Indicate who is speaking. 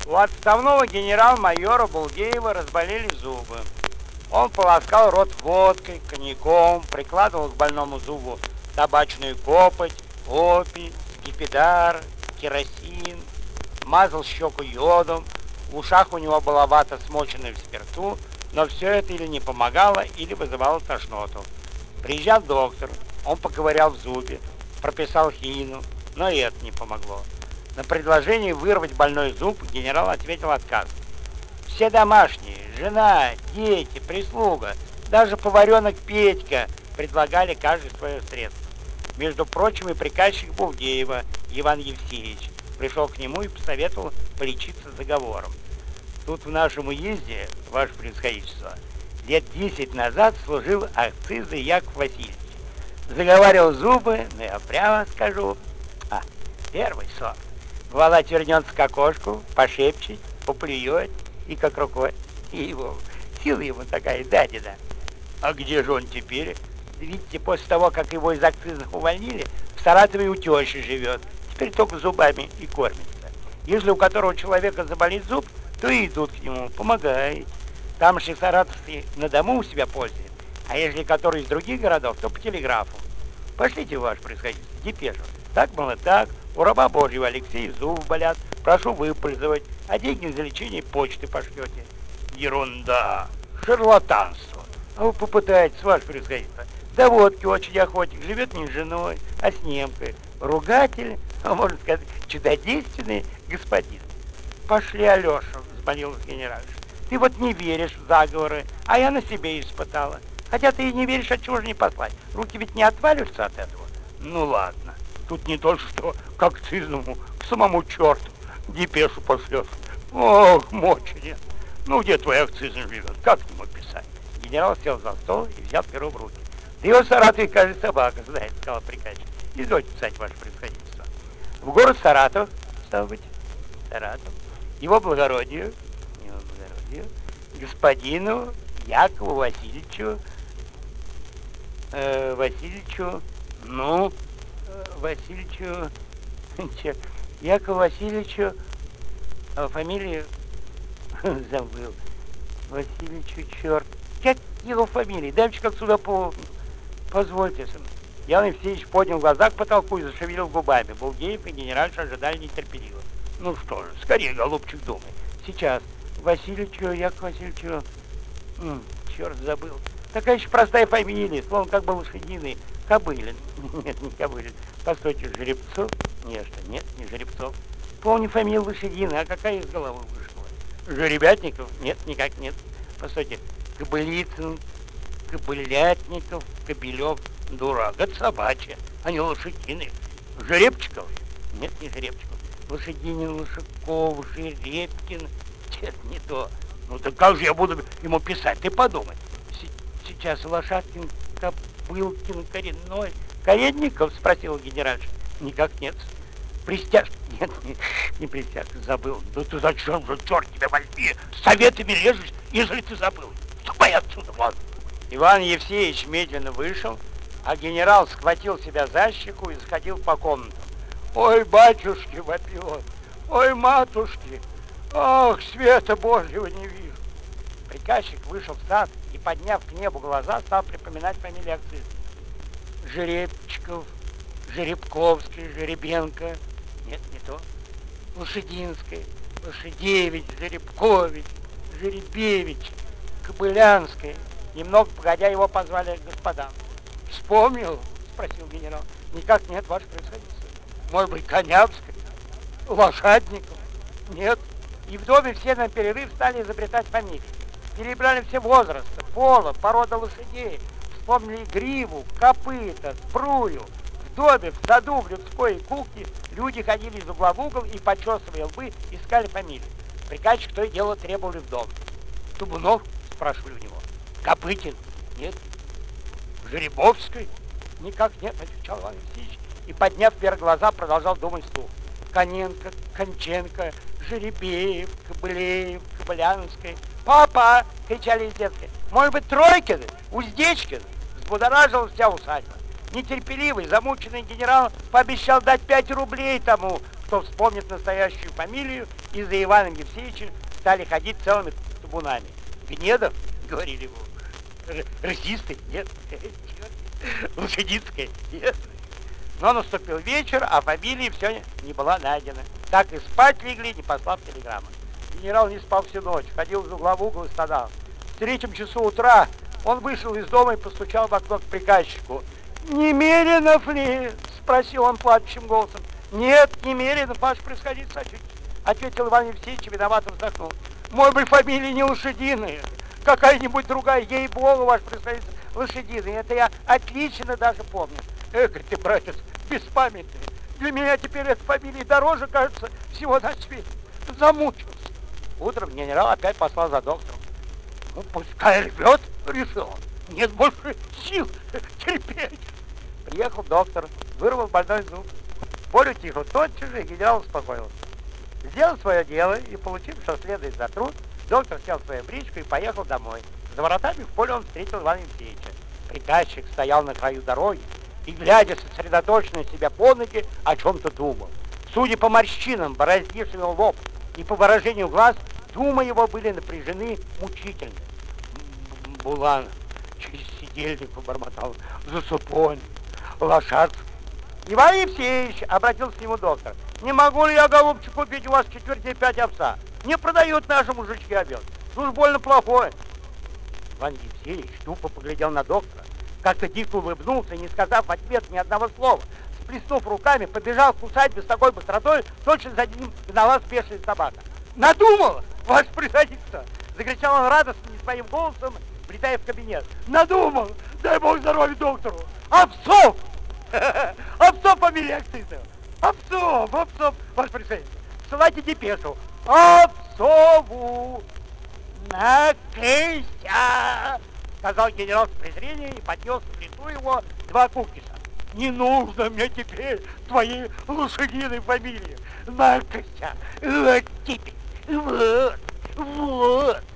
Speaker 1: У отставного генерал-майора Булгеева разболели зубы. Он полоскал рот водкой, коньяком, прикладывал к больному зубу табачную копоть, опий, скипидар, керосин, мазал щеку йодом. В ушах у него была вата, смоченная в спирту, но все это или не помогало, или вызывало тошноту. Приезжал доктор, он поковырял в зубе, прописал хинину, но и это не помогло. На предложение вырвать больной зуб генерал ответил отказом. Все домашние, жена, дети, прислуга, даже поваренок Петька предлагали каждый свое средство. Между прочим, и приказчик Булгеева Иван Евсеевич пришел к нему и посоветовал полечиться заговором. Тут в нашем уезде, ваше превосходительство, лет 10 назад служил акцизой Яков Васильевич. Заговаривал зубы, но я прямо скажу, первый сорт. Бывало, отвернется к окошку, пошепчет, поплюет и как рукой. И его, сила ему такая дадена. А где же он теперь? Видите, после того, как его из акцизных увольнили, в Саратове у тещи живет. Теперь только зубами и кормится. Если у которого человека заболит зуб, то и идут к нему, помогает. Тамошние саратовцы на дому у себя пользуют. А если который из других городов, то по телеграфу. Пошлите, ваше происходительство, депешу. Так, мало так, у раба Божьего Алексея зубы болят, прошу выпользовать, а деньги за лечение почты пошлете. Ерунда, шарлатанство. А вы попытаетесь, ваше происходительство. Да водки очень охотник, живет не с женой, а с немкой. Ругатель, а можно сказать, чудодейственный господин. Пошли, Алеша, взмолилась генеральша. Ты вот не веришь в заговоры, а я на себе испытала. Хотя ты и не веришь, от чего же не послать? Руки ведь не отвалишься от этого. Ну ладно, тут не то, что к акцизному, к самому черту депешу пошлешь. Ох, мочи нет. Ну, где твой акцизный живет? Как к нему писать? Генерал сел за стол и взял перо в руки. Да его в Саратове, кажется, собака знает, сказал приказчик. Извольте писать, ваше происходительство. В город Саратов, стало быть, Саратов, его благородию, господину Якову Васильевичу, Якову Васильевичу, фамилию забыл, Васильевичу, черт, как его фамилия, дайте как сюда позвольте. Ян Евсеевич поднял глаза к потолку и зашевелил губами. Булгеев и генеральша ожидали нетерпеливо. Ну что же, скорее, голубчик, думай. Сейчас. Васильевичу, Яков Васильевичу... черт, забыл. Такая еще простая фамилия, словно как бы лошадиный. Кобылин. Нет, не Кобылин. Постойте, Жеребцов? Нет, не Жеребцов. Помню фамилию лошадиный, а какая из головы вышла? Жеребятников? Нет, никак нет. Постойте, Кобылицын, Кобылятников, Кобелев. Дурак, это собачья, а не лошадиный. Жеребчиков? Нет, не Жеребчиков. Лошадинин, Лошаков, Жеребкин. Нет, не то. Ну так как же я буду ему писать? Ты подумай. Сейчас Лошадкин, Кобылкин, Коренной. Коренников? Спросил генеральша. Никак нет. Пристяжка? Нет, не Пристяжка, забыл. Да ты зачем же, черт тебя возьми, советами лезешь, если ты забыл? Ступай отсюда, вон. Иван Евсеевич медленно вышел, а генерал схватил себя за щеку и сходил по комнатам. Ой, батюшки, вопил он, ой, матушки, ах, света Божьего не вижу. Приказчик вышел в сад и, подняв к небу глаза, стал припоминать фамилии акцизов. Жеребчиков, Жеребковский, Жеребенко, нет, не то, Лошадинская, Лошадевич, Жеребкович, Жеребевич, Кобылянская. Немного погодя, его позвали господам. Вспомнил? Спросил генерал. Никак нет, ваше происходительство. Может быть, Конявская? Лошадников? Нет. И в доме все на перерыв стали изобретать фамилии. Перебрали все возрасты, пола, порода лошадей. Вспомнили гриву, копыта, сбрую. В доме, в саду, в людской кухне люди ходили из угла в угол и, почесывая лбы, искали фамилии. Приказчик то и дело требовали в дом. Тубунов? Спрашивали у него. Копытин? Нет. Жеребовской? Никак нет, отвечал Иван Евсеевич. И, подняв вверх глаза, продолжал думать вслух. Коненко, Конченко, Жеребеев, Кобылеев, Кобылянская. «Папа!» — кричали из детской. «Может быть, Тройкин? Уздечкин?» Взбудоражилась вся усадьба. Нетерпеливый, замученный генерал пообещал дать 5 рублей тому, кто вспомнит настоящую фамилию и за Иваном Евсеевичем стали ходить целыми табунами. Гнедов, говорили ему, рысистый, нет, Лошадицкая, нет. Но наступил вечер, а фамилии все не была найдена. Так и спать легли, не послав телеграмму. Генерал не спал всю ночь, ходил из угла в угол и стонал. В 3 часу утра он вышел из дома и постучал в окно к приказчику. «Немеренов ли?» – спросил он плачущим голосом. «Нет, Немеренов, ваше превосходительство», – ответил Иван Евсеевич и виновато вздохнул. «Мой бы фамилия не Лошадиная, какая-нибудь другая, ей-богу, ваше превосходительство, Лошадиная. Это я отлично даже помню». «Эх, ты, братец, беспамятный, для меня теперь эта фамилия дороже, кажется, всего на свете. Замучился». Утром генерал опять послал за доктором. «Ну, пускай рвет», — решил он. «Нет больше сил терпеть». Приехал доктор, вырвал больной зуб. Боль утихла тотчас же, и генерал успокоился. Сделал свое дело и, получив, что следует за труд, доктор сел в свою бричку и поехал домой. За воротами в поле он встретил Ивана Евсеевича. Приказчик стоял на краю дороги и, глядя сосредоточенно себя под ноги, о чем-то думал. Судя по морщинам, бороздившим его лоб, и по выражению глаз, думы его были напряжены мучительно. Булан через сидельник побормотал, засупонь, лошадь. Иван Евсеевич, обратился к нему доктор, не могу ли я, голубчик, купить у вас 4-5 овса? Не продают наши мужички овес. Уж больно плохое. Иван Евсеевич тупо поглядел на доктора, как-то дико улыбнулся, не сказав в ответ ни одного слова. Сплеснув руками, побежал в усадьбу с такой быстротой, точно за ним гналась бешеная собака. «Надумал, ваше превосходительство!» — закричал он радостно, не своим голосом, влетая в кабинет. «Надумал! Дай бог здоровья доктору! Овцов! Овцов фамилия Акцизов! Овцов! Ваше превосходительство! Ссылайте депешу! Овцову! Накрыся!» — сказал генерал с презрением и поднес к лицу его 2 кукиша. «Не нужно мне теперь твоей лошадиной фамилии! Накрыся! Вот теперь! Вот!